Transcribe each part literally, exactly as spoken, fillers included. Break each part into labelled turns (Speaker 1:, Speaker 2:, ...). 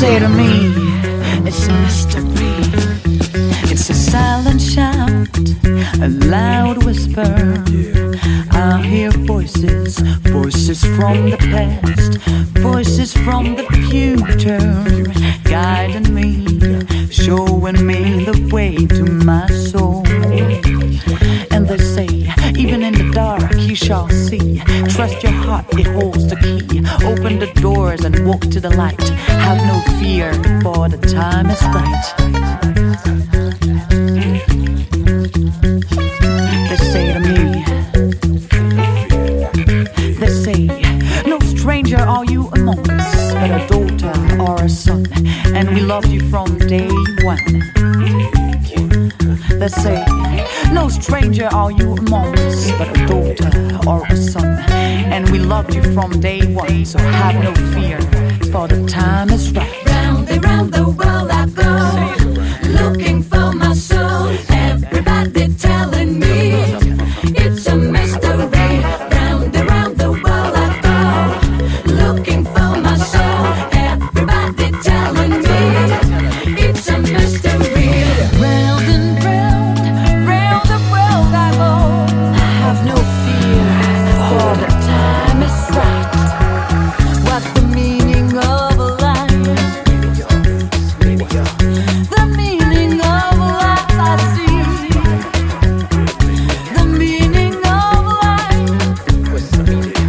Speaker 1: say to me, it's a mystery. It's a silent shout, a loud whisper. I hear voices, voices from the past, voices from the future, guiding me, showing me the way to my soul. And they say, even in the dark you shall see. Trust your heart, it holds the key. Open the doors and walk to the light. Have no fear, for the time is right. They say to me, they say, no stranger are you among us, but a daughter or a son, and we loved you from day one. They say, no stranger are you among us, but a daughter or a son, and we loved you from day one. So have no fear, for the time is right.
Speaker 2: Round and round the world I go, looking for my soul. Everybody telling me it's a mystery. Round and round the world I go, looking for my soul. Everybody telling me it's a mystery.
Speaker 1: Round and round, round the world I go. Have no fear, for the time is right. What's the meaning of a life? The meaning of a life I see. The meaning of life. What's the meaning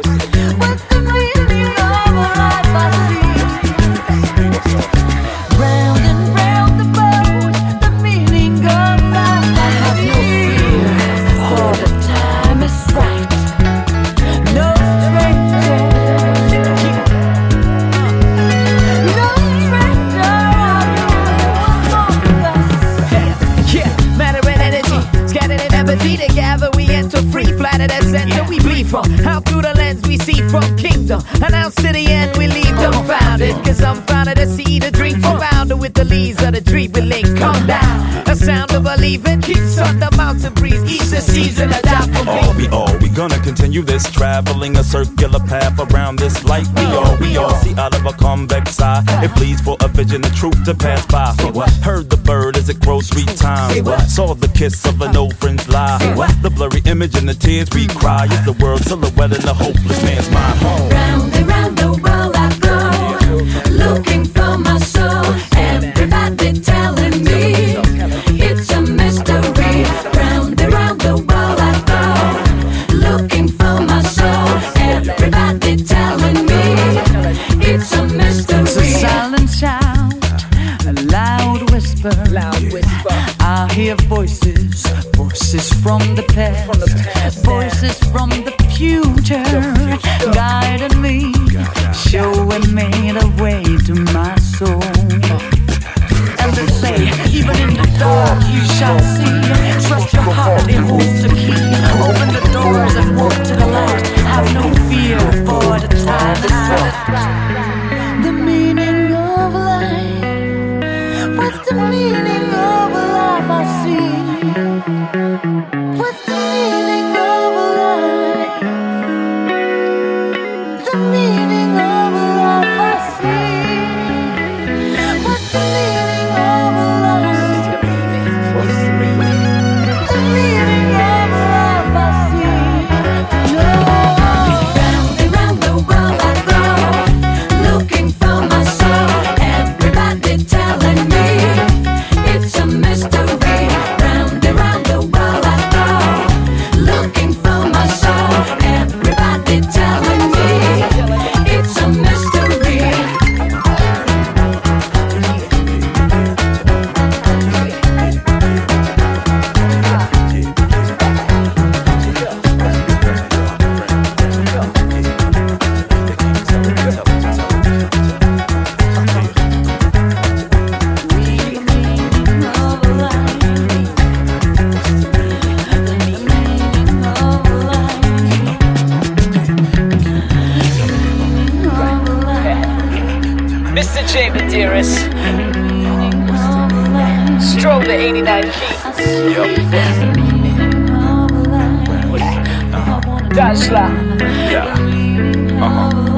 Speaker 1: of a life I see? Round and round the world, the meaning of life I have no fear, for the time is right. No stranger, no stranger are you among us.
Speaker 3: Yeah, matter and energy, scattered in empathy. Together we enter free, flattered as center we bleed from. How through the lens we see from kingdom, announced to the end we leave dumbfounded. Cause I'm founded to see the dream surrounded with the leaves of the tree we link. Come down, a sound of believing keeps on the mountain breeze. Each the season a die for
Speaker 4: All we all, we gonna continue this, traveling a circular path around this light. We all, we all see out of a convex eye. It pleads for a vision, the truth to pass by. Heard the bird as it grocery time. Saw the kiss of an old friend's lie. The blurry image and the tears we cry. Is the world silhouette in the hopeless man's mind?
Speaker 2: Round and round the world I go, looking for my soul. Everybody telling me it's a mystery. Round and round the world I go, looking for my soul. Everybody telling me it's a mystery.
Speaker 1: It's a silent shout, a loud whisper.
Speaker 3: loud whisper.
Speaker 1: I hear voices, voices from the past,
Speaker 3: From the past,
Speaker 1: voices from the future, guiding me, showing me the way to my soul. And they say, even in the dark you shall see. Trust your heart, it holds the key. Open the doors and walk to the light. Have no fear, for the time is right. The meaning of life. What's the meaning of life I see? What's the meaning of life? The meaning of life I see. What's the meaning of life? The meaning of life I see. No.
Speaker 2: Round and round the world I go, looking for my soul. Everybody telling me it's a mystery. Round and round the world I go, looking for my soul. Everybody telling me it's a mystery.
Speaker 3: Mister J, the dearest. Stroll the eighty-nine key. Dashla.
Speaker 4: Yeah. Uh-huh.